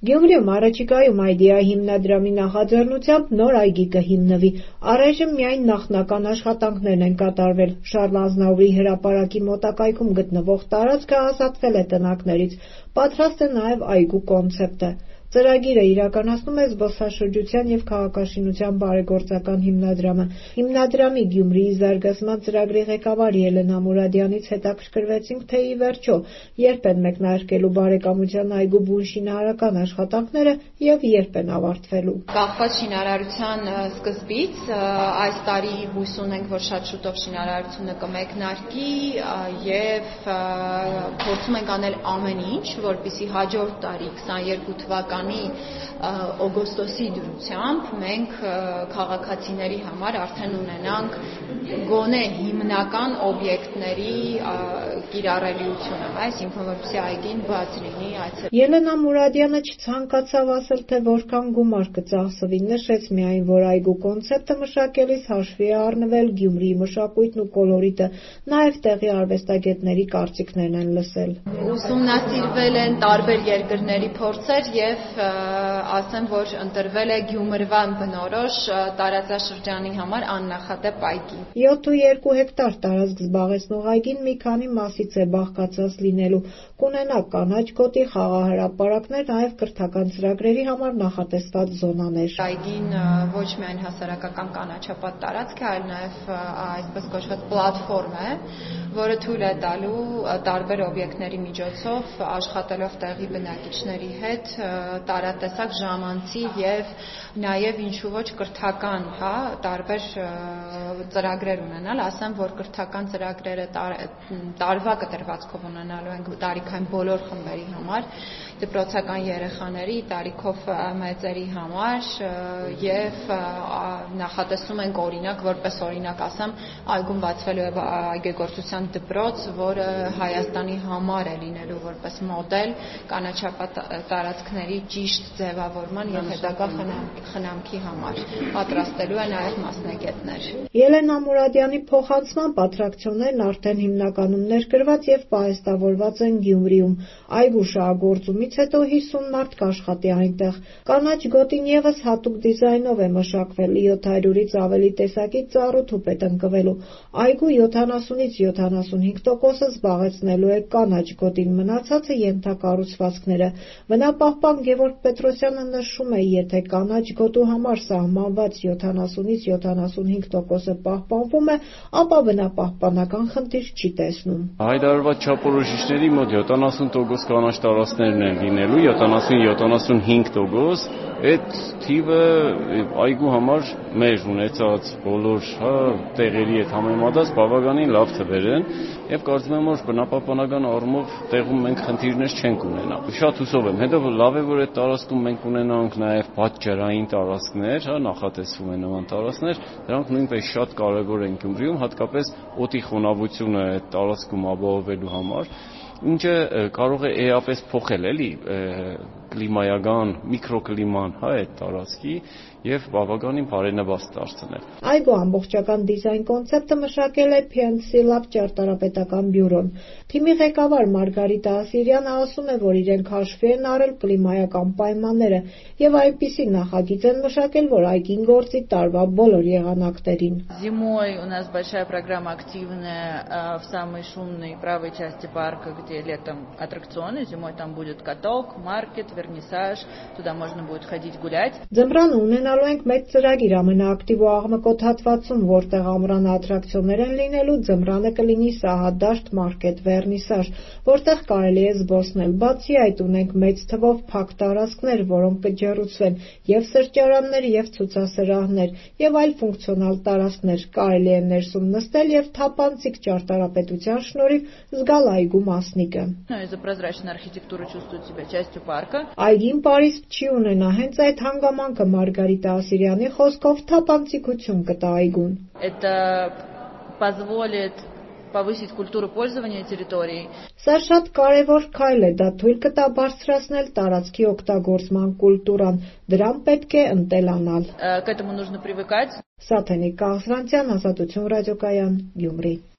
Գյումրիում առաջիկայում Idea հիմնադրամի նախաձեռնությամբ նոր այգի կհիմնվի։ Առայժմ միայն նախնական աշխատանքներն են կատարվել։ Շարլ Ազնավուրի հրապարակի մոտակայքում գտնվող տարածքը ազատվել է տնակներից։ Պատրաստ է նաև այգու կոնցեպտը։ Ծրագիրը իրականացնում է Զբոսաշրջության և քաղաքաշինության բարեգործական հիմնադրամը։ Հիմնադրամի Գյումրիի զարգացման ծրագրի ղեկավար Ելենա Մուրադյանից հետաքրքրվեցինք, թե ի վերջո երբ են մեկնարկելու բարեկամության այգու բուն-շինարարական աշխատանքները և երբ են ավարտվելու։ Կախված շինարարության սկզբից, այս տարի հույս ունենք, որ շատ շուտով շինարարությունը կմեկնարկի և փորձում ենք անել ամեն ինչ, որպեսզի հաջորդ տարի 22 թվականի օգոստոսի դրությամբ մենք քաղաքացիների համար արդեն ունենանք գոնե հիմնական օբյեկտների կիրառելիությունը, այսինքն որպեսզի այգին բաց լինի այցելուներին։ Ելենա Մուրադյանը չցանկացավ ասել, թե որքան գումար կծախսվի, նշեց միայն, որ այգու կոնցեպտը մշակելիս հաշվի է առնվել Գյումրիի մշակույթն ու կոլորիտը, նաև տեղի արվեստագետների կարծիքներն են լսել։ Ուսումնասիրվել են տարբեր երկրների փորձեր և ասեմ, որ ընտրվել է Գյումրվան բնորոշ տարածաշրջանի համար աննախադեպ այգի։ 7.2 հեկտար տարածք զբաղեցնող այգին մի քանի մասից է բաղկացած լինելու, կունենա կանաչ գոտի, խաղահրապարակներ, նաև կրթական ծրագրերի համար նախատեսված զոնաներ։ Այգին ոչ միայն հասարակական կանաչապատ տարածք է, այլ նաև այսպես կոչված պլատֆորմ է, որը թույլ է տալու տարբեր օբյեկտների միջոցով աշխատելով տեղի բնակիչների հետ տարատեսակ ժամանցի և նաև ինչու ոչ կրթական տարբեր ծրագրեր ունենալ, ասեմ, որ կրթական ծրագրերը տարվա կտրվածքով ունենալու ենք տարիքային բոլոր խմբերի համար, դպրոցական երեխաների, տարիքով մեծերի համար և նախատեսում ենք օրինակ, որպես օրինակ ասեմ, այգում բացվելու է այգեգործության դպրոց, որը Հայաստանի համար է լինելու որպես մոդել կանաչապատ տարածքների ճիշտ ձևավորման և հետագա խնամքի համար, պատրաստելու է նաև մասնագետներ։ Ելենա Մուրադյանի փոխանցմամբ ատրակցիոններն արդեն հիմնականում ներկրված և պահեստավորված են Գյումրիում։ Այգու շահագործումից հետո 50 մարդ կաշխատի այնտեղ։ Կանաչ գոտին ևս հատուկ դիզայնով է մշակվել, 700-ից ավելի տեսակի ծառ ու թուփ է տնկվելու։ Այգու 70-ից 75%-ը զբաղեցնելու է կանաչ գոտին, մնացածը ենթակառուցվածքները։ Բնապահպան Գևորգ Պետրոսյանը նշում է, եթե կանաչ գոտու համար սահմանված 70-ից 75%-ը պահպանվում է, ապա բնապահպանական խնդիր չի տեսնում։ Հայտարարված չափորոշիչների մոտ 70% կանաչ տարածքներն են լինելու, 70-75%, այդ թիվը այգու համար մեր ունեցած բոլոր տեղերի հետ համեմատած բավականին լավ թվեր են և կարծում եմ, որ բնապահպանական առումով տեղում մենք խնդիրներ չենք ունենա։ Շատ հուսով եմ, հետո լավ է, որ այդ տարածքում մենք ունենանք նաև պատճառային տարածքներ, նախատեսվում է նման տարածքներ, դրանք նույնպես շատ կարևոր են Գյումրիում, հատկապես օդի խոնավությունը այդ տարածքում ապահովելու համար, ինչը կարող է էապես փոխել կլիմայական միկրոկլիման այդ տարածքի և բավականին բարենպաստ դարձնել։ Այգու ամբողջական դիզայն կոնցեպտը մշակել է PNC Lab ճարտարապետական բյուրոն։ Թիմի ղեկավար Մարգարիտա Ասիրյանը ասում է, որ իրենք հաշվի են առել կլիմայական պայմանները և այնպիսի նախագիծ են մշակել, որ այգին գործի տարվա բոլոր եղանակներին։ Зимой у нас большая программа активная в самой шумной правой части парка, где летом аттракционы, зимой там будет каток, маркет, вернисаж, туда можно будет ходить гулять. Ձմռանը ունենալու ենք մեծ ծրագիր ամենաակտիվ ու աղմկոտ հատվածում, որտեղ ամռան ատրակցիոններ են լինելու, ձմռանը կլինի սահադաշտ, մարկետ, վերնիսաժ, որտեղ կարելի է զբոսնել։ Բացի այդ ունենք մեծ թվով փակ տարածքներ, որոնք կջեռուցվեն և սրճարաններ, և ցուցասրահներ, և այլ ֆունկցիոնալ տարածքներ, կարելի է ներսում նստել և թափանցիկ ճարտարապետության շնորհիվ զգալ այգու մասնիկը։ Из-за прозрачной архитектуры чувствует себя частью парка. Այգին պարիսպ չի ունենա, հենց այդ հանգամանքը Մարգարիտա Ասիրյանի խոսքով թափանցիկություն կտա այգուն։ Это позволит повысить культуру пользования территорией. Սա շատ կարևոր քայլ է, դա թույլ կտա բարձրացնել տարածքի օգտագործման կուլտուրան, դրան պետք է ընտելանալ։ К этому нужно привыкать. Սաթենիկ Կաղզվանցյան, Ազատություն ռադիոկայան, Գյումրի։